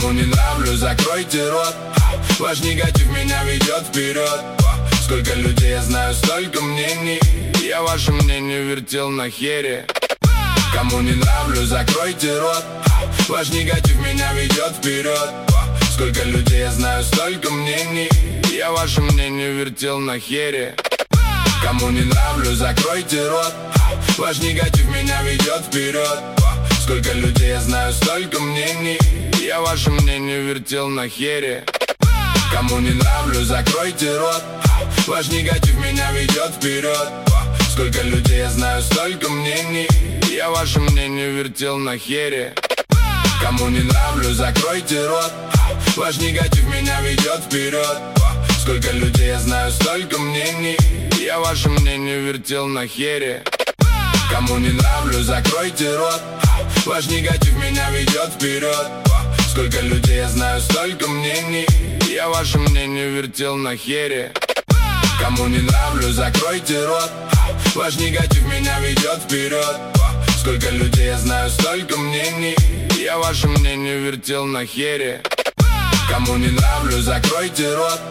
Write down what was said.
Кому не нравлюсь, закройте рот. Ваш негатив меня ведет вперед. Сколько людей я знаю, столько мнений. Я ваше мнение вертел на хере. Кому не нравлюсь, закройте рот. Ваш негатив меня ведет вперед. Сколько людей я знаю, столько мнений. Я ваше мнение вертел на хере. Кому не нравлюсь, закройте рот. Ваш негатив меня ведет вперед. Сколько людей я знаю, столько мнений. Я ваше мнение вертел на хере. Кому не нравлюсь, закройте рот. Ваш негатив меня ведет вперед. Сколько людей я знаю, столько мнений. Я ваше мнение вертел на хере. Кому не нравлюсь, закройте рот. Ваш негатив меня ведет вперед. Сколько людей я знаю, столько мнений. Я ваше мнение вертел на хере. Кому не нравлюсь, закройте рот. Ваш негатив меня ведет вперед. Сколько людей я знаю, столько мнений. Я ваше мнение вертел на хере. Кому не нравлюсь, закройте рот. Ваш негатив меня ведет вперед. Сколько людей я знаю, столько мнений. Я ваше мнение вертел на хере. Кому не нравлюсь, закройте рот.